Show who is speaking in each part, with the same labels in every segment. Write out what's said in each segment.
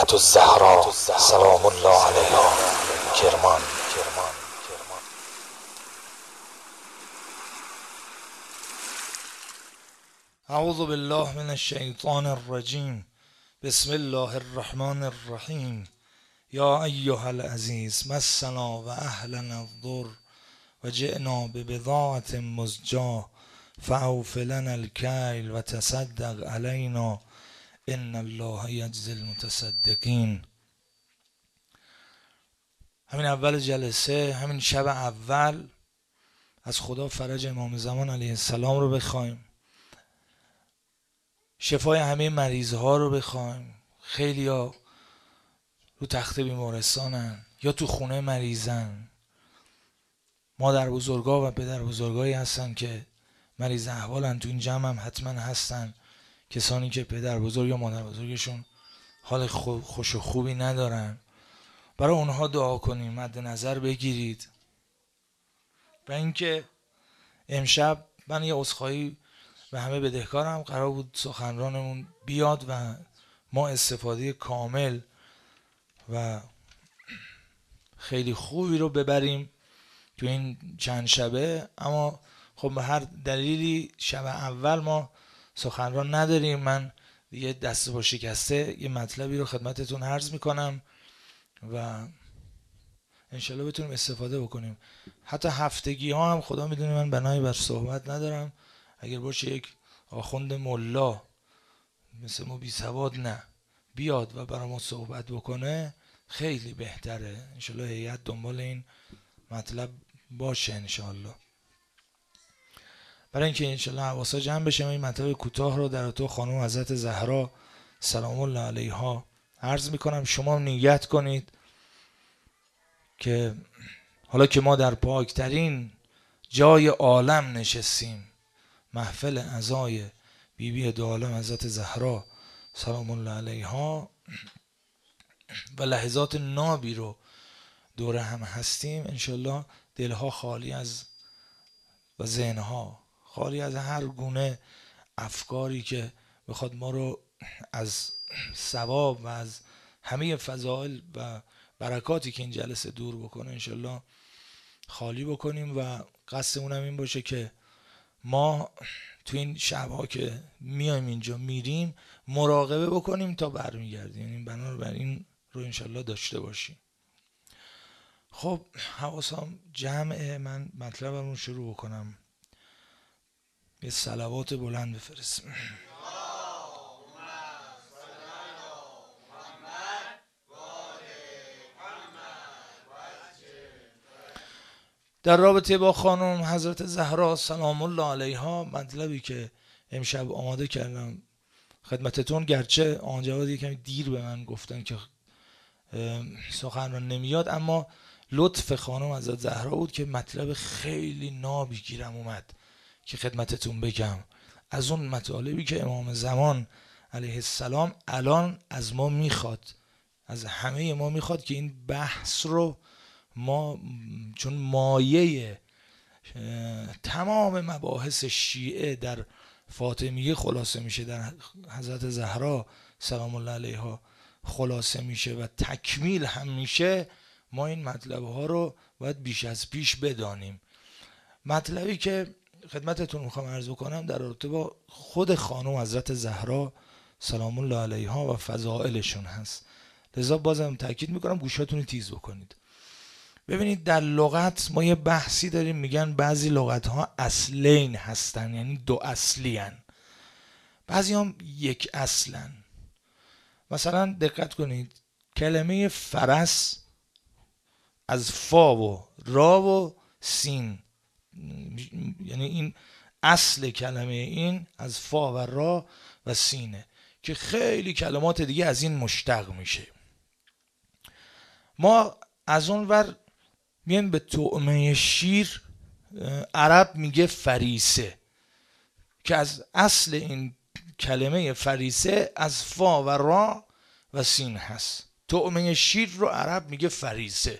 Speaker 1: فاطمة الزهراء سلام الله علیها کرمان.
Speaker 2: اعوذ بالله من الشیطان الرجیم. بسم الله الرحمن الرحیم. یا ایها العزیز مسنا و اهلنا الضر و جئنا ببضاعة مزجاة فاوف لنا الکیل و تصدق علینا ان الله یجزی المتصدقین. همین اول جلسه، همین شب اول، از خدا فرج امام زمان علیه السلام رو بخوایم، شفای همه مریض ها رو بخوایم. خیلی ها رو تخت بیمارستانن یا تو خونه مریضن. مادر بزرگا و پدر بزرگایی هستن که مریض احوالن، تو این جمع هم حتما هستن کسانی که پدر بزرگ یا مادر بزرگشون حال خوش و خوبی ندارن. برای اونها دعا کنیم، مد نظر بگیرید. و اینکه امشب من یه عذرخواهی به همه بدهکارم. قرار بود سخنرانمون بیاد و ما استفاده کامل و خیلی خوبی رو ببریم تو این چند شبه، اما خب به هر دلیلی شب اول ما سخنران نداریم. من یه دست با شکسته یه مطلبی رو خدمتتون عرض میکنم و انشالله بتونیم استفاده بکنیم. حتی هفتگی ها هم خدا میدونه من بنایی بر صحبت ندارم. اگر باشه یک آخوند ملا مثل ما بی سواد نه بیاد و برای ما صحبت بکنه خیلی بهتره. انشالله هیئت دنبال این مطلب باشه انشالله، برای اینکه انشالله حواسا جمع بشه. این مطلب کوتاه رو در تو خانم حضرت زهرا سلام الله علیها عرض میکنم. شما نیت کنید که حالا که ما در پاکترین جای عالم نشستیم، محفل عزای بیبی دو عالم حضرت زهرا سلام الله علیها، و لحظات نابی رو دوره هم هستیم، انشالله دلها خالی از و ذهنها خالی از هر گونه افکاری که بخواد ما رو از ثواب و از همه فضائل و برکاتی که این جلسه دور بکنه انشالله خالی بکنیم. و قصدمون هم این باشه که ما تو این شبها که میایم اینجا میریم مراقبه بکنیم تا برمیگردیم. یعنی بنابراین رو انشالله داشته باشیم. خب حواسم جمعه، من مطلبم رو شروع بکنم. یه صلوات بلند بفرستیم. در رابطه با خانم حضرت زهرا سلام الله علیها، مطلبی که امشب آماده کردم خدمتتون، گرچه آن جواد یکم دیر به من گفتن که سخنران نمیاد، اما لطف خانم حضرت زهرا بود که مطلب خیلی نابی گیرم اومد که خدمتتون بگم. از اون مطالبی که امام زمان علیه السلام الان از ما میخواد، از همه ما میخواد که این بحث رو ما، چون مایه تمام مباحث شیعه در فاطمیه خلاصه میشه، در حضرت زهرا سلام الله علیها خلاصه میشه و تکمیل هم میشه، ما این مطلب ها رو باید بیش از پیش بدانیم. مطلبی که خدمتتون میخوام عرض کنم در رابطه با خود خانم حضرت زهرا سلام الله علیها و فضائلشون هست، لذا بازم تاکید میکنم گوشاتون رو تیز بکنید. ببینید در لغت ما یه بحثی داریم، میگن بعضی لغت ها اصلین هستن، یعنی دو اصلی هن. بعضی هم یک اصلن. مثلا دقت کنید کلمه فرس از فا و را و سین، یعنی این اصل کلمه این از فا و را و سینه که خیلی کلمات دیگه از این مشتق میشه. ما از اون ور میایم به طعمه شیر، عرب میگه فریسه که از اصل این کلمه فریسه از فا و را و سین هست. طعمه شیر رو عرب میگه فریسه.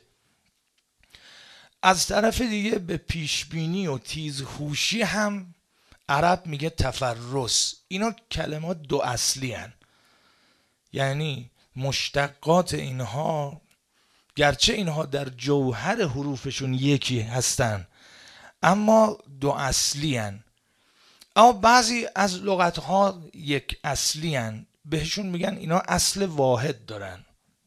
Speaker 2: از طرف دیگه به پیشبینی و تیزهوشی هم عرب میگه تفرس. اینا کلمات دو اصلی هن. یعنی مشتقات اینها گرچه اینها در جوهر حروفشون یکی هستن اما دو اصلی هن. اما بعضی از لغت ها یک اصلی هن، بهشون میگن اینا اصل واحد دارن،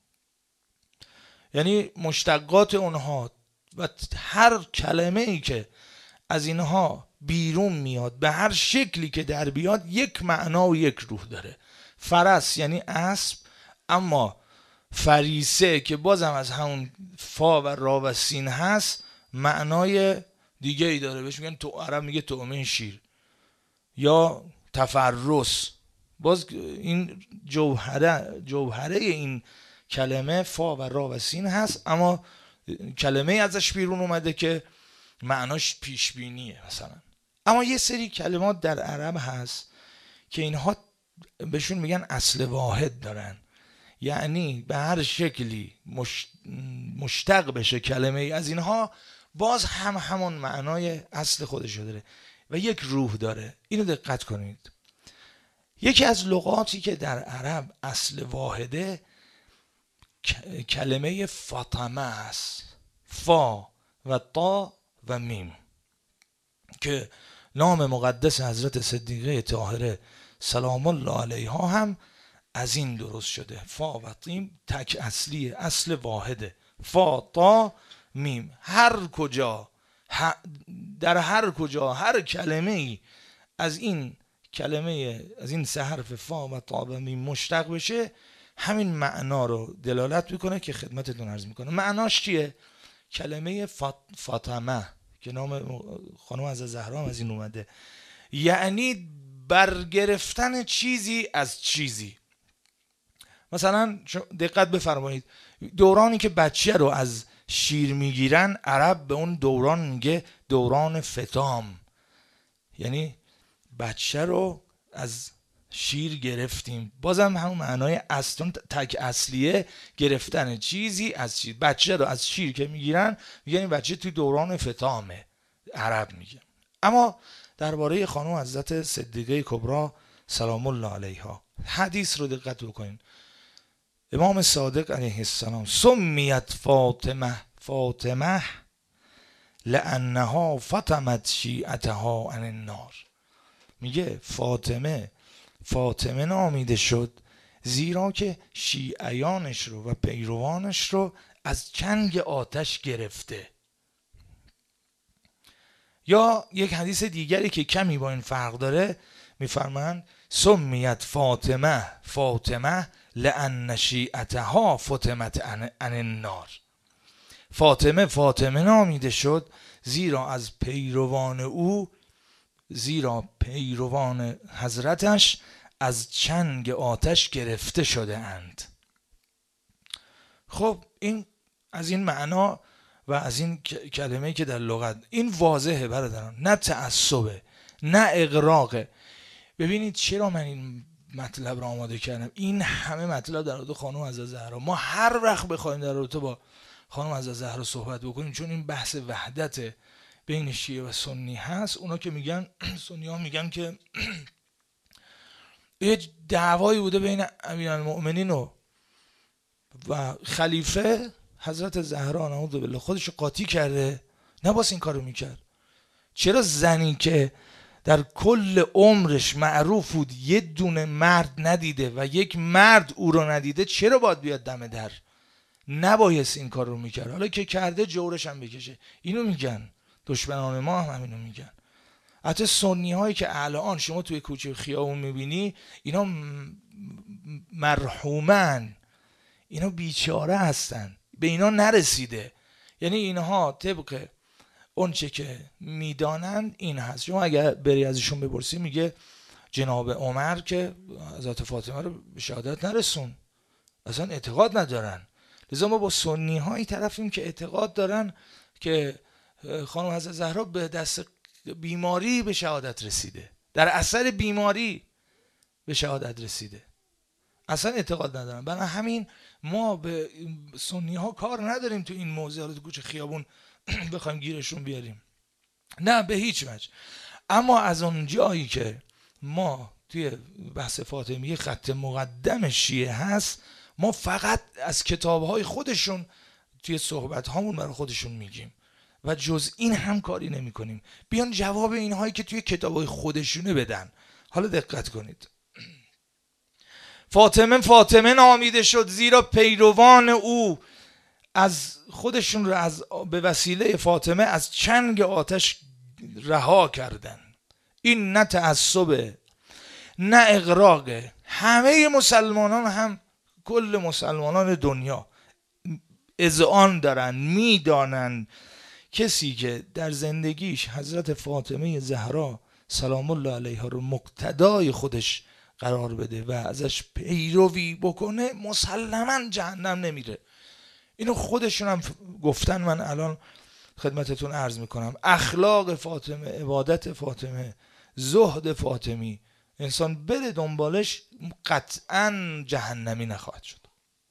Speaker 2: یعنی مشتقات اونها و هر کلمه ای که از اینها بیرون میاد به هر شکلی که در بیاد یک معنا و یک روح داره. فرس یعنی اسب، اما فریسه که بازم از همون فا و را و سین هست معنای دیگه ای داره، بهش میگن تو عرب میگه طعمه شیر. یا تفرس، باز این جوهره این کلمه فا و را و سین هست، اما کلمه ازش بیرون اومده که معناش پیشبینیه مثلا. اما یه سری کلمات در عرب هست که اینها بهشون میگن اصل واحد دارن، یعنی به هر شکلی مشتق بشه کلمه از اینها باز همون معنای اصل خودشو داره و یک روح داره. اینو دقت کنید. یکی از لغاتی که در عرب اصل واحده کلمه فاطمه است، فا و تا و میم، که نام مقدس حضرت صدیقه طاهره سلام الله علیها هم از این درست شده. فا و تیم تک اصلیه، اصل واحده، فا تا میم. هر کجا در هر کجا هر کلمه ای از این سه حرف فا و تا و میم مشتق بشه همین معنا رو دلالت میکنه که خدمتتون عرض میکنه. معناش چیه؟ کلمه فاطمه که نام خانم از زهرا از این اومده، یعنی برگرفتن چیزی از چیزی. مثلا دقت بفرمایید، دورانی که بچه رو از شیر میگیرن عرب به اون دوران میگه دوران فتام، یعنی بچه رو از شیر گرفتیم. بازم همون معنای اصلا تک اصلیه، گرفتن چیزی از چیز. بچه رو از شیر که میگیرن میگن این بچه توی دوران فتامه، عرب میگه. اما درباره خانم حضرت صدیقه کبرا سلام الله علیها حدیث رو دقت بکنین. امام صادق علیه السلام سمیت فاطمه لانها فطمت شیعتها عن النار. میگه فاطمه نامیده شد زیرا که شیعیانش رو و پیروانش رو از چنگ آتش گرفته. یا یک حدیث دیگری که کمی با این فرق داره میفرمایند سمیت فاطمه لان شیعتها فطمت عن النار. فاطمه نامیده شد زیرا پیروان حضرتش از چنگ آتش گرفته شده اند. خب این از این معنا و از این کلمه‌ای که در لغت این واضحه برادران، نه تعصبه نه اغراقه. ببینید چرا من این مطلب را آماده کردم. این همه مطلب در رابطه خانم عزیزه زهرا، ما هر وقت بخوایم در رابطه با خانم عزیزه زهرا صحبت بکنیم، چون این بحث وحدت بین شیعه و سنی هست. اونا که میگن سنی ها میگن که یه دعوایی بوده بین امیرالمؤمنین و خلیفه، حضرت زهرا نعوذ بالله خودش قاطی کرده، نباید این کارو میکرد. چرا زنی که در کل عمرش معروف بود یه دونه مرد ندیده و یک مرد او رو ندیده، چرا باید بیاد دم در؟ نبایست این کار رو میکرد. حالا که کرده جورش هم بکشه. اینو میگن دشمنان ما هم همینو میگن. حتی سنی هایی که الان شما توی کوچه خیابون میبینی اینا مرحومن، اینا بیچاره هستن، به اینا نرسیده. یعنی اینها طبق اون چه که میدانند این هست. شما اگر بری ازشون بپرسی میگه جناب عمر که حضرت فاطمه رو به شهادت نرسون، اصلا اعتقاد ندارن. لذا ما با سنی هایی طرفیم که اعتقاد دارن که خانم حضرت زهرا به دست بیماری به شهادت رسیده، در اثر بیماری به شهادت رسیده، اصلا اعتقاد ندارن. برای همین ما به سنی ها کار نداریم تو این موضوع رو تو کوچه خیابون بخوایم گیرشون بیاریم، نه به هیچ وجه. اما از اون جایی که ما توی بحث فاطمیه خط مقدم شیعه هست، ما فقط از کتابهای خودشون توی صحبت هامون برای خودشون میگیم و جز این هم کاری نمی کنیم. بیان جواب اینهایی که توی کتابهای خودشونه بدن. حالا دقت کنید. فاطمه نامیده شد زیرا پیروان او از خودشون رو به وسیله فاطمه از چنگ آتش رها کردن. این نه تعصبه نه اغراقه. همه مسلمانان هم کل مسلمانان دنیا اذعان دارن، میدانن کسی که در زندگیش حضرت فاطمه زهرا سلام الله علیها رو مقتدای خودش قرار بده و ازش پیروی بکنه مسلماً جهنم نمیره. اینو خودشون هم گفتن. من الان خدمتتون عرض میکنم اخلاق فاطمه، عبادت فاطمه، زهد فاطمی، انسان بره دنبالش قطعاً جهنمی نخواهد شد.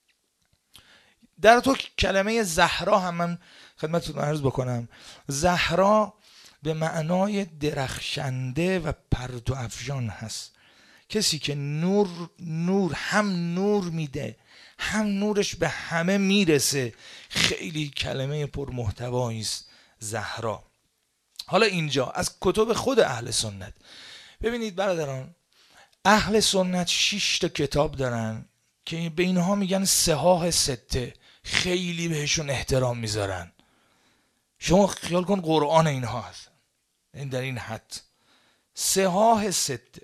Speaker 2: در تو کلمه زهرا هم من خدمتتون عرض بکنم. زهرا به معنای درخشنده و پرتو افشان هست. کسی که نور هم نور میده هم نورش به همه میرسه. خیلی کلمه پرمحتوایی است زهرا. حالا اینجا از کتب خود اهل سنت ببینید برادران، اهل سنت 6 تا کتاب دارن که به اینها میگن صحاح سته. خیلی بهشون احترام میذارن. شما خیال کن قرآن اینها هست، این در این حد. صحاح سته.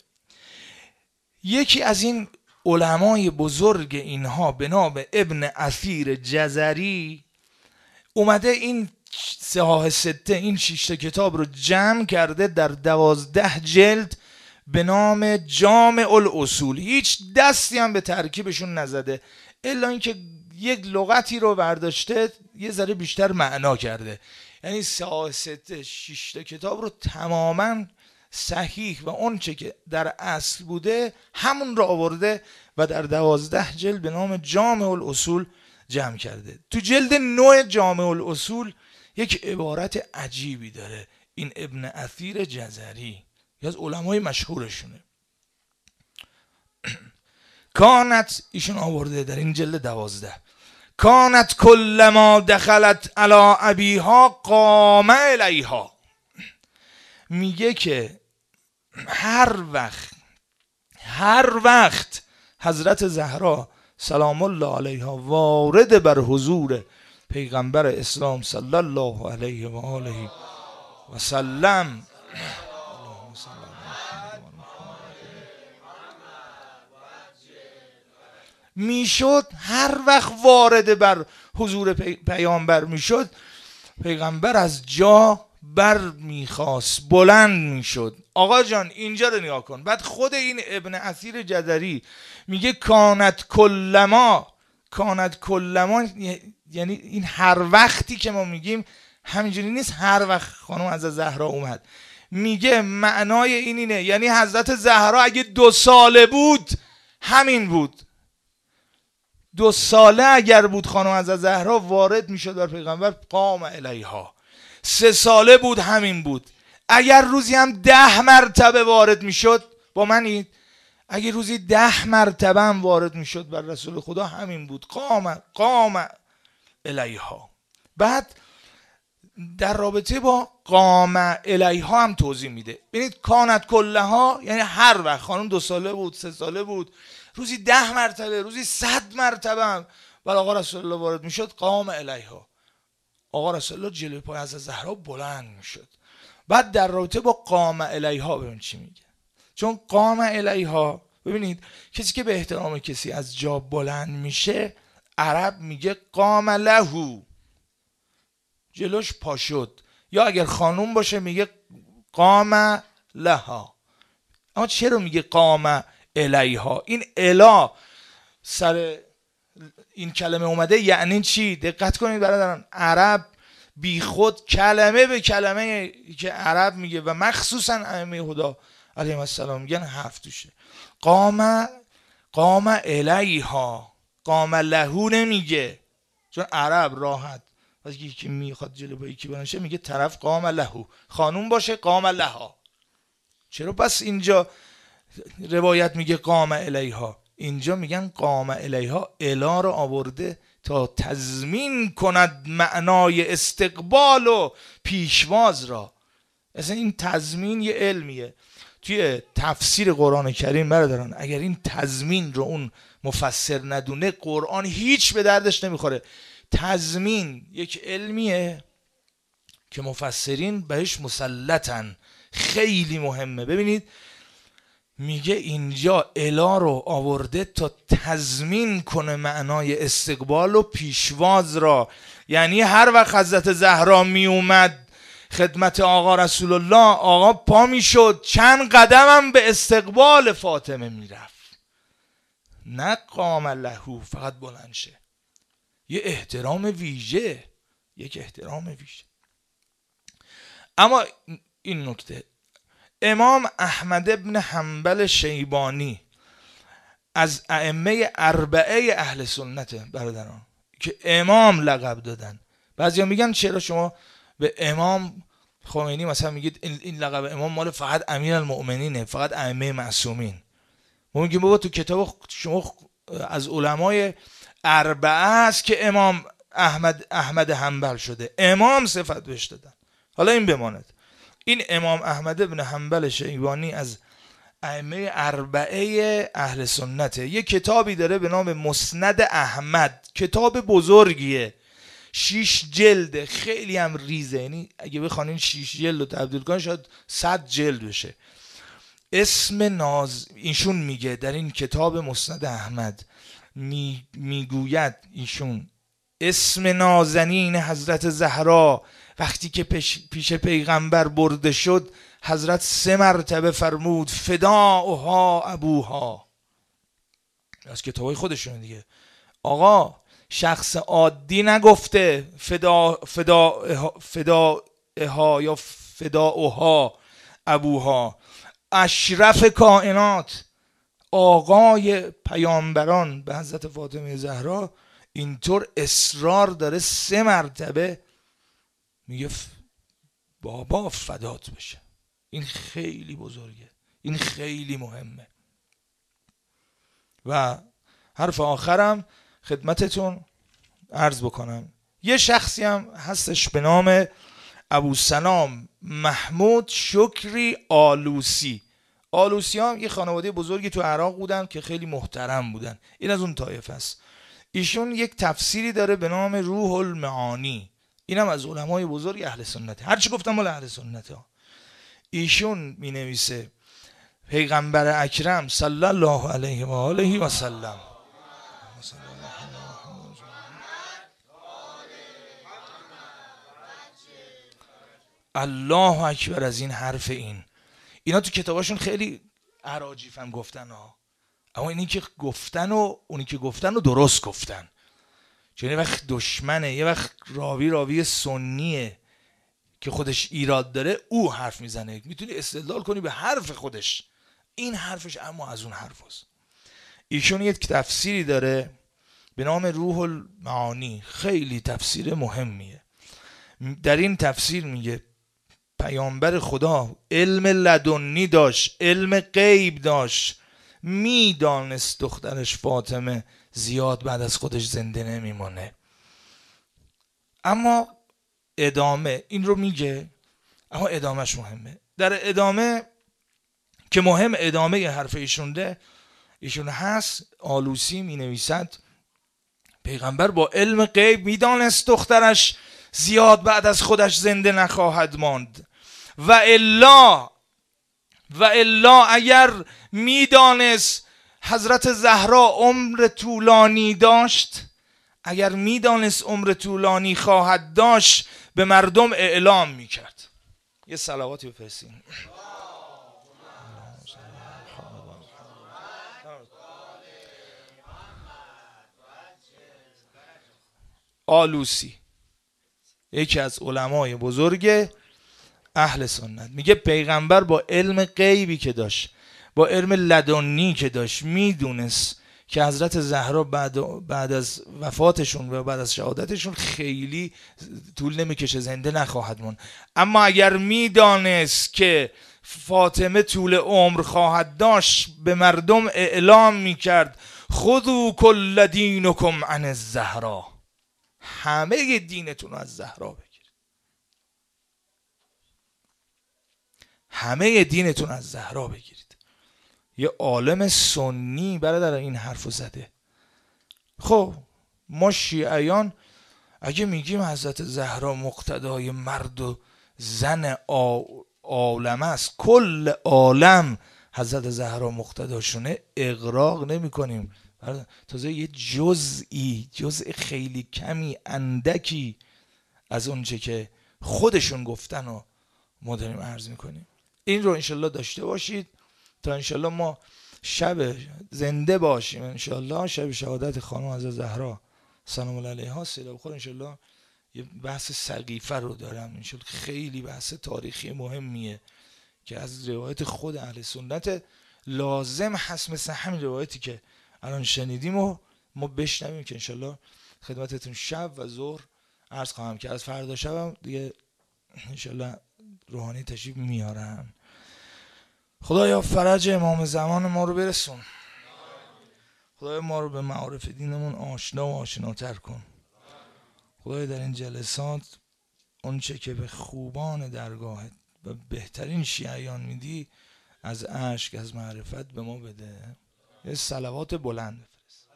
Speaker 2: یکی از این علمای بزرگ اینها به نام ابن اثیر جزری اومده این صحاح سته، این 6 تا کتاب رو جمع کرده در 12 جلد به نام جامع الاصول. هیچ دستی هم به ترکیبشون نزده الا اینکه یک لغتی رو برداشته یه ذره بیشتر معنا کرده. یعنی صحاح سته 6 تا کتاب رو تماما صحیح و اون چه که در اصل بوده همون رو آورده و در 12 جلد به نام جامع الاصول جمع کرده. تو جلد 9 جامع الاصول یک عبارت عجیبی داره. این ابن اثیر جزری یکی از علمای مشهورشونه. کانت، ایشون آورده در این جلد 12، کانت کلما دخلت علی ابیها قام الیها. میگه که هر وقت حضرت زهرا سلام الله علیها وارد بر حضور پیغمبر اسلام صلی الله علیه و آله و سلم میشد، هر وقت وارد بر حضور پیامبر میشد، پیغمبر از جا بر میخواست، بلند میشد. آقا جان اینجا رو نگاه کن. بعد خود این ابن اثیر جزری میگه کانت کلما یعنی این هر وقتی که ما میگیم همینجوری نیست هر وقت خانم از زهرا اومد. میگه معنای اینه یعنی حضرت زهرا اگه 2 ساله بود همین بود. 2 ساله اگر بود خانم از زهرا وارد میشد بر پیغمبر قام الیها. 3 ساله بود همین بود. اگر روزی هم 10 مرتبه وارد میشد، با منید، اگر روزی 10 مرتبه هم وارد میشد بر رسول خدا همین بود. قام الیها. بعد در رابطه با قام الیها هم توضیح میده. ببینید کانت کلها یعنی هر وقت خانم 2 ساله بود، 3 ساله بود، روزی 10 مرتبه، روزی 100 مرتبه هم بر آقا رسول الله وارد میشد قام الیها. آقا رسول الله جلوی پای حضرت زهرا بلند میشد. بعد در رابطه با قام الیها ببین چی میگه. چون قام الیها، ببینید کسی که به احترام کسی از جا بلند میشه عرب میگه قام له، جلوش پا شد. یا اگر خانوم باشه میگه قام لها. اما چرا میگه قام الیها؟ این الا سر این کلمه اومده یعنی چی؟ دقت کنید برادران. عرب بی خود کلمه به کلمه که عرب میگه و مخصوصا ائمه هدا علیهم السلام میگن حرف توشه. قام الیها، قام لهو نمیگه. چون عرب راحت وقتی که میخواد جلو با یکی بنشه میگه طرف قام لهو، خانوم باشه قام لها. چرا پس اینجا روایت میگه قام الیها؟ اینجا میگن قام الیها، الا رو آورده تا تضمین کند معنای استقبال و پیشواز را. اصلا این تضمین یه علمیه. توی تفسیر قرآن کریم برادران، اگر این تضمین رو اون مفسر ندونه، قرآن هیچ به دردش نمیخوره. تضمین یک علمیه که مفسرین بهش مسلطن، خیلی مهمه. ببینید میگه اینجا الا رو آورده تا تضمین کنه معنای استقبال و پیشواز را. یعنی هر وقت حضرت زهرا می اومد خدمت آقا رسول الله، آقا پا می شد چند قدمم به استقبال فاطمه می رفت، نه قام لهو فقط بلند شه. یه احترام ویژه، یک احترام ویژه. اما این نکته، امام احمد ابن حنبل شیبانی از ائمه اربعه اهل سنت برادران که امام لقب دادن. بعضیا میگن چرا شما به امام خمینی مثلا میگید این لقب امام مال فقط امیرالمؤمنینه، فقط ائمه معصومین. ما میگیم بابا تو کتاب شما از علمای اربعه است که امام احمد حنبل شده، امام صفت بهش دادن. حالا این بماند. این امام احمد ابن حنبل شیبانی از ائمه اربعه اهل سنته. یه کتابی داره به نام مسند احمد، کتاب بزرگیه، 6 جلده، خیلی هم ریزه. یعنی اگه بخوانین 6 جلد رو تبدیل کنین شاید 100 جلد بشه. ایشون میگه در این کتاب مسند احمد میگوید ایشون اسم نازنین حضرت زهرا وقتی که پیش پیغمبر برده شد، حضرت 3 مرتبه فرمود فداؤها ابوها. از کتابای خودشون دیگه. آقا شخص عادی نگفته فداؤها یا فداؤها ابوها. اشرف کائنات، آقای پیامبران به حضرت فاطمه زهرا اینطور اصرار داره 3 مرتبه میگه بابا فدات بشه. این خیلی بزرگه، این خیلی مهمه. و حرف آخرم خدمتتون عرض بکنم، یه شخصی هم هستش به نام ابوسلام محمود شکری آلوسی. آلوسی هم یه خانواده بزرگی تو عراق بودن که خیلی محترم بودن. این از اون طایفه است. ایشون یک تفسیری داره به نام روح المعانی، اینم از علمای بزرگ اهل سنت. هرچی گفتم مال اهل سنت ها. ایشون می نویسه پیغمبر اکرم صلی الله علیه و آله و سلم الله اکبر. از این حرف اینا تو کتاباشون خیلی اراجیف هم گفتن ها، اما اینی که گفتن و اونی که گفتن و درست گفتن. چون یه وقت دشمنه، یه وقت راوی سنیه که خودش ایراد داره، او حرف میزنه، میتونی استدلال کنی به حرف خودش، این حرفش اما از اون حرف هست. ایشون یک تفسیری داره به نام روح المعانی، خیلی تفسیر مهمیه. در این تفسیر میگه پیامبر خدا علم لدنی داشت، علم غیب داشت، میدانست دخترش فاطمه زیاد بعد از خودش زنده نمیمونه. اما ادامه این رو میگه، اما ادامهش مهمه. در ادامه که مهم ادامه حرف ایشون هست، آلوسی می نویسد پیغمبر با علم غیب میدانست دخترش زیاد بعد از خودش زنده نخواهد ماند. و الا اگر میدانست حضرت زهرا عمر طولانی داشت، اگر میدانست عمر طولانی خواهد داشت، به مردم اعلام میکرد. یه صلواتی بفرستین. آلوسی یکی از علمای بزرگ اهل سنت میگه پیغمبر با علم غیبی که داشت، با علم لدنی که داشت، میدونست که حضرت زهرا بعد از وفاتشون و بعد از شهادتشون خیلی طول نمیکشه، زنده نخواهد موند. اما اگر میدانست که فاطمه طول عمر خواهد داشت به مردم اعلام میکرد خذوا کل دینکم عن الزهرا، همه دینتون رو از زهرا بگیرید، همه دینتون از زهرا بگیرید. یه عالم سنی برادر این حرفو زده. خب ما شیعیان اگه میگیم حضرت زهرا مقتدای مرد و زن عالم است، کل عالم حضرت زهرا مقتداشونه، اغراق نمی کنیم. تازه یه جزء خیلی کمی اندکی از اونچه که خودشون گفتن و ما داریم عرض میکنیم. این رو انشالله داشته باشید تا انشالله ما شب زنده باشیم، انشالله شب شهادت خانم حضرت زهرا سلام الله علیها سیده بخور، انشالله یه بحث سقیفه رو دارم انشالله، خیلی بحث تاریخی مهمیه که از روایت خود اهل سنت لازم هست مثل همین روایتی که الان شنیدیم و ما بشنویم که انشالله خدمتتون شب و ظهر عرض خواهم که از فردا شبم دیگه انشالله روحانی تشریف میارن. خدایا فرج امام زمان ما رو برسون، خدایا ما رو به معارف دینمون آشنا و آشناتر کن. خدایا در این جلسات اونچه که به خوبان درگاهت و بهترین شیعیان میدی از عشق از معرفت به ما بده. یه صلوات بلند بفرست.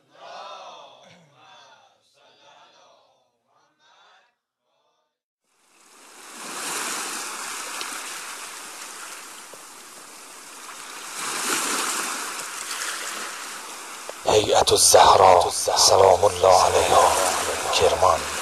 Speaker 1: هیئت الزهرا سلام الله علیها، کرمان.